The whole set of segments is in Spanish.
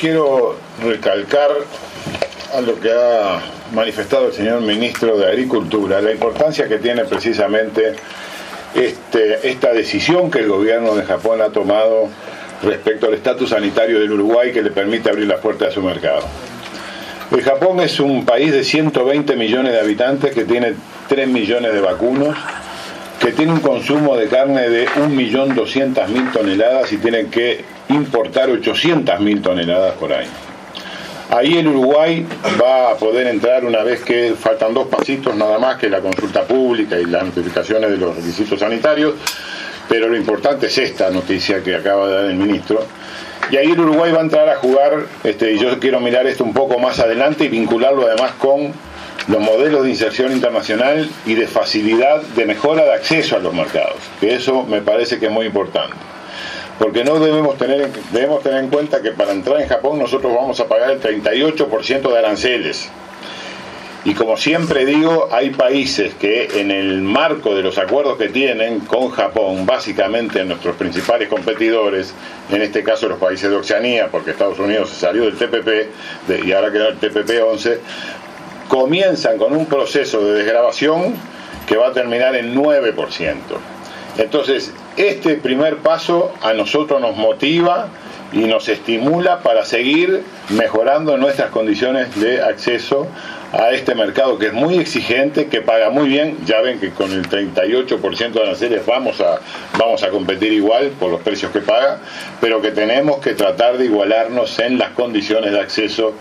quiero recalcar a lo que ha manifestado el señor ministro de Agricultura, la importancia que tiene precisamente esta decisión que el gobierno de Japón ha tomado respecto al estatus sanitario del Uruguay, que le permite abrir las puertas de su mercado. El Japón es un país de 120 millones de habitantes que tiene 3 millones de vacunos, que tiene un consumo de carne de 1.200.000 toneladas y tienen que importar 800.000 toneladas por año. Ahí el Uruguay va a poder entrar una vez que faltan 2 pasitos nada más, que la consulta pública y las notificaciones de los requisitos sanitarios, pero lo importante es esta noticia que acaba de dar el ministro. Y ahí el Uruguay va a entrar a jugar, y yo quiero mirar esto un poco más adelante y vincularlo además con los modelos de inserción internacional y de facilidad de mejora de acceso a los mercados, que eso me parece que es muy importante. Porque no debemos tener en cuenta que para entrar en Japón nosotros vamos a pagar el 38% de aranceles. Y como siempre digo, hay países que en el marco de los acuerdos que tienen con Japón, básicamente nuestros principales competidores, en este caso los países de Oceanía, porque Estados Unidos se salió del TPP y ahora quedó el TPP-11, comienzan con un proceso de desgravación que va a terminar en 9%. Entonces, este primer paso a nosotros nos motiva y nos estimula para seguir mejorando nuestras condiciones de acceso a este mercado que es muy exigente, que paga muy bien. Ya ven que con el 38% de aranceles vamos a competir igual por los precios que paga, pero que tenemos que tratar de igualarnos en las condiciones de acceso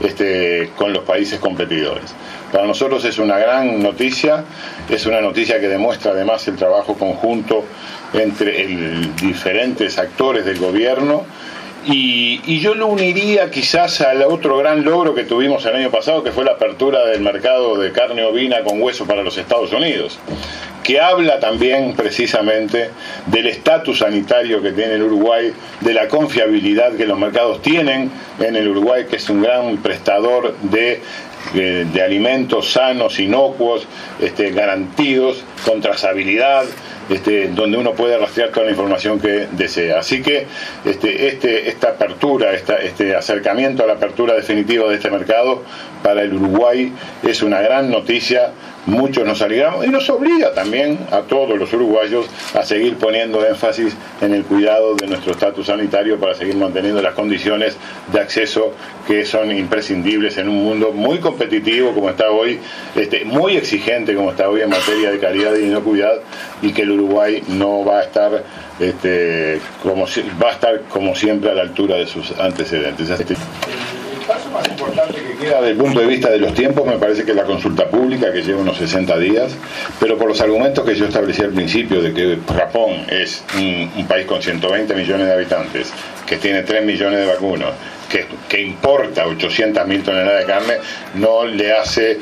con los países competidores. Para nosotros es una gran noticia, es una noticia que demuestra además el trabajo conjunto entre diferentes actores del gobierno. Y yo lo uniría quizás al otro gran logro que tuvimos el año pasado, que fue la apertura del mercado de carne ovina con hueso para los Estados Unidos, que habla también precisamente del estatus sanitario que tiene el Uruguay, de la confiabilidad que los mercados tienen en el Uruguay, que es un gran prestador de alimentos sanos, inocuos, garantidos, con trazabilidad, donde uno puede rastrear toda la información que desea. Así que esta apertura, este acercamiento a la apertura definitiva de este mercado para el Uruguay es una gran noticia. Muchos nos alegramos y nos obliga también a todos los uruguayos a seguir poniendo énfasis en el cuidado de nuestro estatus sanitario para seguir manteniendo las condiciones de acceso que son imprescindibles en un mundo muy competitivo como está hoy, muy exigente como está hoy en materia de calidad y inocuidad, y que el Uruguay no va a estar va a estar como siempre a la altura de sus antecedentes. El paso más importante que queda desde el punto de vista de los tiempos me parece que es la consulta pública, que lleva unos 60 días, pero por los argumentos que yo establecí al principio de que Japón es un país con 120 millones de habitantes, que tiene 3 millones de vacunos, que importa 800.000 toneladas de carne, no le hace,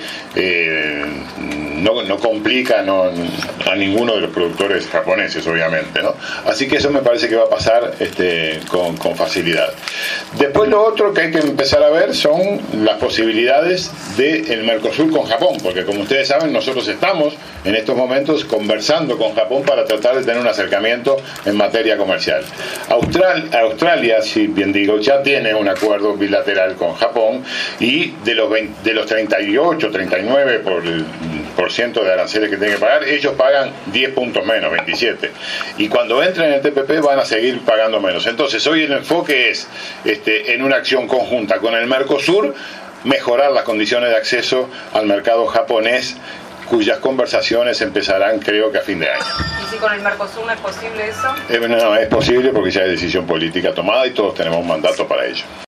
no complica a ninguno de los productores japoneses, obviamente, ¿no? Así que eso me parece que va a pasar con facilidad. Después lo otro que hay que empezar a ver son las posibilidades del Mercosur con Japón, porque como ustedes saben, nosotros estamos en estos momentos conversando con Japón para tratar de tener un acercamiento en materia comercial. Australia, si bien digo, ya tiene un acuerdo bilateral con Japón, y de los 38, 39% de aranceles que tienen que pagar, ellos pagan 10 puntos menos, 27. Y cuando entren en el TPP van a seguir pagando menos. Entonces hoy el enfoque es, en una acción conjunta con el Mercosur, mejorar las condiciones de acceso al mercado japonés, cuyas conversaciones empezarán creo que a fin de año. ¿Y si con el Mercosur no es posible eso? No, es posible porque ya hay decisión política tomada y todos tenemos un mandato para ello.